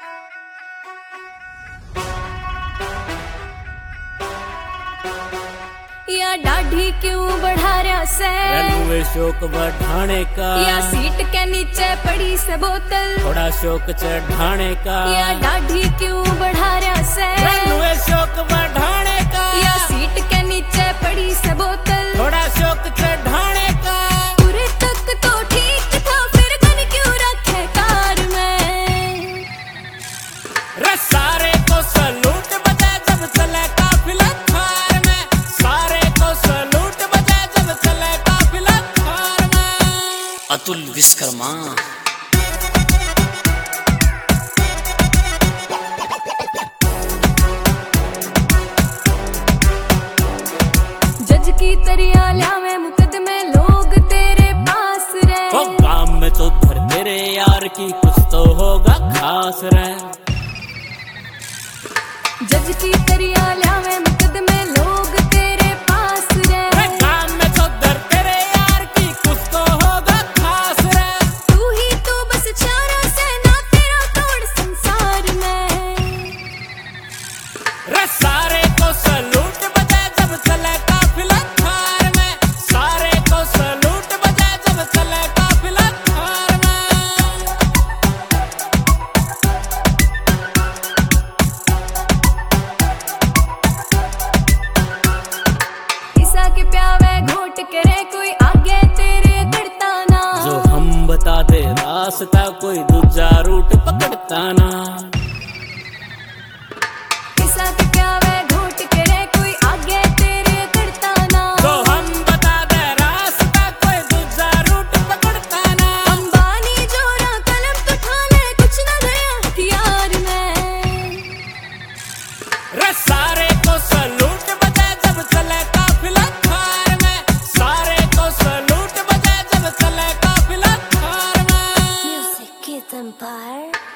या दाढ़ी क्यों बढ़ा रहा से, रेलवे शौक बढ़ाने का, या सीट के नीचे पड़ी से बोतल थोड़ा शौक चढ़ाने का, या दाढ़ी क्यों बढ़ा रहा से, रेलवे शौक बढ़ाने का, या सीट के नीचे पड़ी से बोतल थोड़ा शौक चढ़ाने का। पूरे तक तो ठीक था, फिर गन क्यों रखे कार में। रे सारे को सलूट बजा जब चले काफिला थार में, सारे को सलूट बजा जब चले काफिला थार में। अतुल विश्वकर्मा। जज की तरिया लावे मुकदमे लोग तेरे पास रहे, तो काम में तो धर तेरे यार की कुछ तो होगा खास रे। जज की तरिया लावे मुकदमे लोग तेरे पास रहे, काम में तो धर तेरे यार की कुछ तो होगा खास रे। तू ही तो बस चारा से ना तेरा तोड़ संसार में। रे सारे को सलूट बजा जब चले काफिला थार में, सारे को सलूट बजा जब चले काफिला थार में। ईसा के प्यावे घोट करे कोई आगे तेरे करता ना, जो हम बता दे रास्ता कोई दूजा रूट पकड़ता ना। ईसा के प्यावे घोट करे कोई आगे तेरे करता ना, जो हम बता दे रास्ता कोई दूजा रूट पकड़ता ना। अंबानी जोरा कलम तो ठाले कुछ ना गया हथियार में। रे सारे को सलूट बजा जब चले काफिला थार में, सारे को सलूट बजा जब चले काफिला थार में। म्यूजिक की एम्पायर।